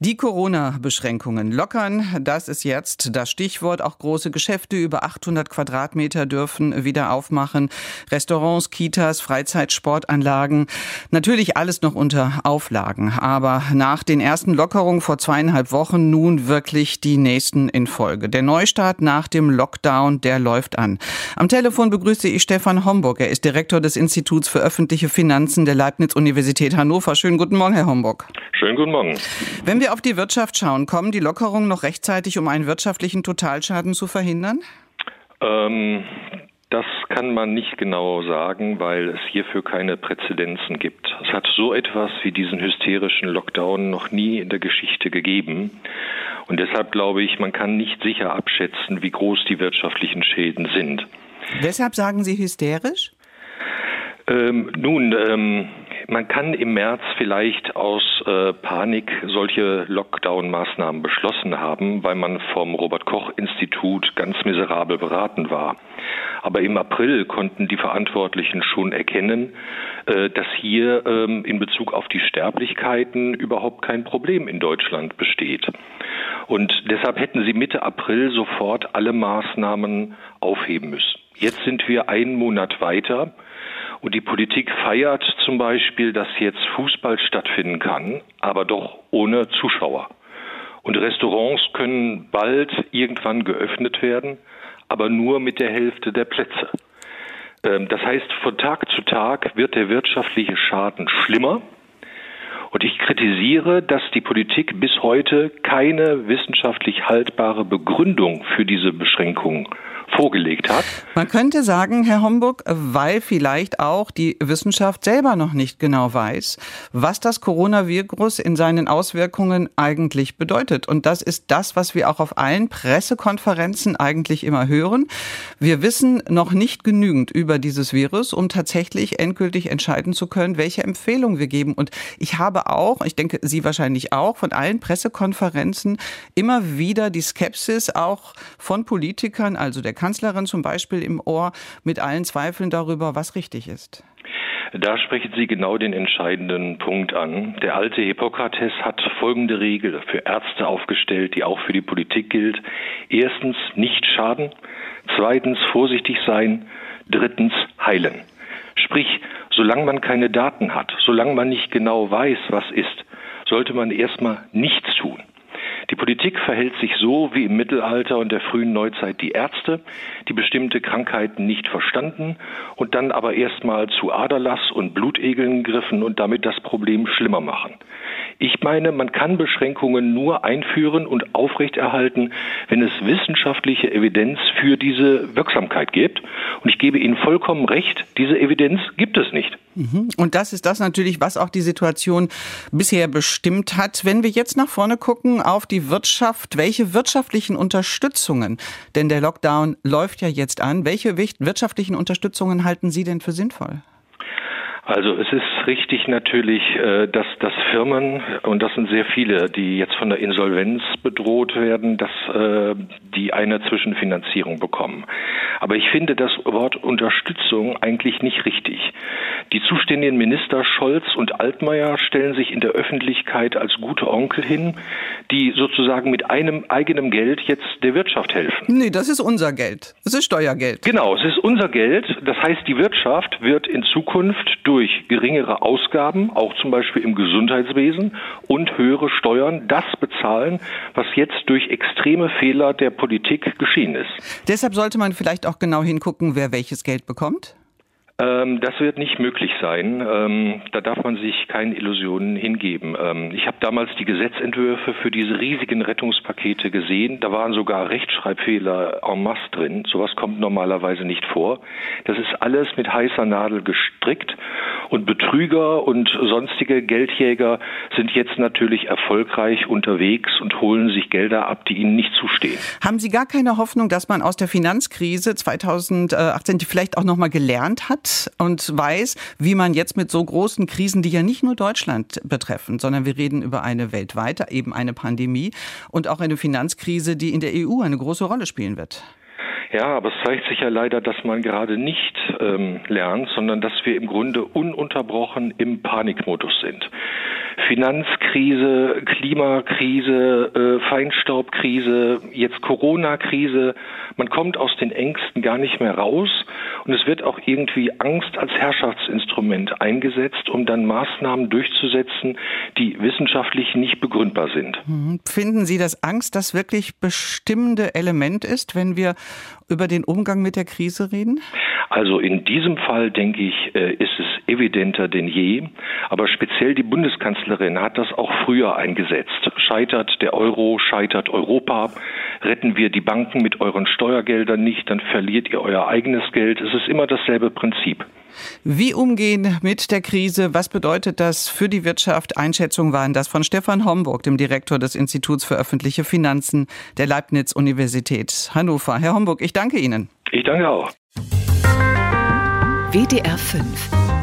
Die Corona-Beschränkungen lockern, das ist jetzt das Stichwort. Auch große Geschäfte über 800 Quadratmeter dürfen wieder aufmachen. Restaurants, Kitas, Freizeitsportanlagen. Natürlich alles noch unter Auflagen. Aber nach den ersten Lockerungen vor 2,5 Wochen nun wirklich die nächsten in Folge. Der Neustart nach dem Lockdown, der läuft an. Am Telefon begrüße ich Stefan Homburg. Er ist Direktor des Instituts für öffentliche Finanzen der Leibniz-Universität Hannover. Schönen guten Morgen, Herr Homburg. Schönen guten Morgen. Wenn wir auf die Wirtschaft schauen, kommen die Lockerungen noch rechtzeitig, um einen wirtschaftlichen Totalschaden zu verhindern? Das kann man nicht genau sagen, weil es hierfür keine Präzedenzen gibt. Es hat so etwas wie diesen hysterischen Lockdown noch nie in der Geschichte gegeben. Und deshalb glaube ich, man kann nicht sicher abschätzen, wie groß die wirtschaftlichen Schäden sind. Weshalb sagen Sie hysterisch? Man kann im März vielleicht aus Panik solche Lockdown-Maßnahmen beschlossen haben, weil man vom Robert-Koch-Institut ganz miserabel beraten war. Aber im April konnten die Verantwortlichen schon erkennen, dass hier in Bezug auf die Sterblichkeiten überhaupt kein Problem in Deutschland besteht. Und deshalb hätten sie Mitte April sofort alle Maßnahmen aufheben müssen. Jetzt sind wir einen Monat weiter. Und die Politik feiert zum Beispiel, dass jetzt Fußball stattfinden kann, aber doch ohne Zuschauer. Und Restaurants können bald irgendwann geöffnet werden, aber nur mit der Hälfte der Plätze. Das heißt, von Tag zu Tag wird der wirtschaftliche Schaden schlimmer. Und ich kritisiere, dass die Politik bis heute keine wissenschaftlich haltbare Begründung für diese Beschränkungen vorgelegt hat. Man könnte sagen, Herr Homburg, weil vielleicht auch die Wissenschaft selber noch nicht genau weiß, was das Coronavirus in seinen Auswirkungen eigentlich bedeutet. Und das ist das, was wir auch auf allen Pressekonferenzen eigentlich immer hören. Wir wissen noch nicht genügend über dieses Virus, um tatsächlich endgültig entscheiden zu können, welche Empfehlung wir geben. Und ich habe auch, ich denke, Sie wahrscheinlich auch, von allen Pressekonferenzen immer wieder die Skepsis auch von Politikern, also der Kanzlerin zum Beispiel im Ohr, mit allen Zweifeln darüber, was richtig ist. Da sprechen Sie genau den entscheidenden Punkt an. Der alte Hippokrates hat folgende Regel für Ärzte aufgestellt, die auch für die Politik gilt. Erstens, nicht schaden. Zweitens, vorsichtig sein. Drittens, heilen. Sprich, solange man keine Daten hat, solange man nicht genau weiß, was ist, sollte man erstmal nichts tun. Die Politik verhält sich so wie im Mittelalter und der frühen Neuzeit die Ärzte, die bestimmte Krankheiten nicht verstanden und dann aber erstmal zu Aderlass und Blutegeln griffen und damit das Problem schlimmer machen. Ich meine, man kann Beschränkungen nur einführen und aufrechterhalten, wenn es wissenschaftliche Evidenz für diese Wirksamkeit gibt. Und ich gebe Ihnen vollkommen recht, diese Evidenz gibt es nicht. Und das ist das natürlich, was auch die Situation bisher bestimmt hat. Wenn wir jetzt nach vorne gucken auf die Wirtschaft, welche wirtschaftlichen Unterstützungen, denn der Lockdown läuft ja jetzt an, welche wirtschaftlichen Unterstützungen halten Sie denn für sinnvoll? Also es ist richtig natürlich, dass Firmen, und das sind sehr viele, die jetzt von der Insolvenz bedroht werden, dass die eine Zwischenfinanzierung bekommen. Aber ich finde das Wort Unterstützung eigentlich nicht richtig. Die zuständigen Minister Scholz und Altmaier stellen sich in der Öffentlichkeit als gute Onkel hin, die sozusagen mit einem eigenen Geld jetzt der Wirtschaft helfen. Nee, das ist unser Geld. Das ist Steuergeld. Genau, es ist unser Geld. Das heißt, die Wirtschaft wird in Zukunft durch geringere Ausgaben, auch zum Beispiel im Gesundheitswesen und höhere Steuern, das bezahlen, was jetzt durch extreme Fehler der Politik geschehen ist. Deshalb sollte man vielleicht auch genau hingucken, wer welches Geld bekommt? Das wird nicht möglich sein. Da darf man sich keine Illusionen hingeben. Ich habe damals die Gesetzentwürfe für diese riesigen Rettungspakete gesehen. Da waren sogar Rechtschreibfehler en masse drin. Sowas kommt normalerweise nicht vor. Das ist alles mit heißer Nadel gestrickt. Und Betrüger und sonstige Geldjäger sind jetzt natürlich erfolgreich unterwegs und holen sich Gelder ab, die ihnen nicht zustehen. Haben Sie gar keine Hoffnung, dass man aus der Finanzkrise 2018 vielleicht auch nochmal gelernt hat und weiß, wie man jetzt mit so großen Krisen, die ja nicht nur Deutschland betreffen, sondern wir reden über eine weltweite, eben eine Pandemie und auch eine Finanzkrise, die in der EU eine große Rolle spielen wird? Ja, aber es zeigt sich ja leider, dass man gerade nicht lernt, sondern dass wir im Grunde ununterbrochen im Panikmodus sind. Finanzkrise, Klimakrise, Feinstaubkrise, jetzt Corona-Krise. Man kommt aus den Ängsten gar nicht mehr raus und es wird auch irgendwie Angst als Herrschaftsinstrument eingesetzt, um dann Maßnahmen durchzusetzen, die wissenschaftlich nicht begründbar sind. Finden Sie, dass Angst das wirklich bestimmende Element ist, wenn wir über den Umgang mit der Krise reden? Also in diesem Fall, denke ich, ist es evidenter denn je. Aber speziell die Bundeskanzlerin hat das auch früher eingesetzt. Scheitert der Euro, scheitert Europa, retten wir die Banken mit euren Steuergeldern nicht, dann verliert ihr euer eigenes Geld. Es ist immer dasselbe Prinzip. Wie umgehen mit der Krise? Was bedeutet das für die Wirtschaft? Einschätzungen waren das von Stefan Homburg, dem Direktor des Instituts für öffentliche Finanzen der Leibniz-Universität Hannover. Herr Homburg, ich danke Ihnen. Ich danke auch. WDR 5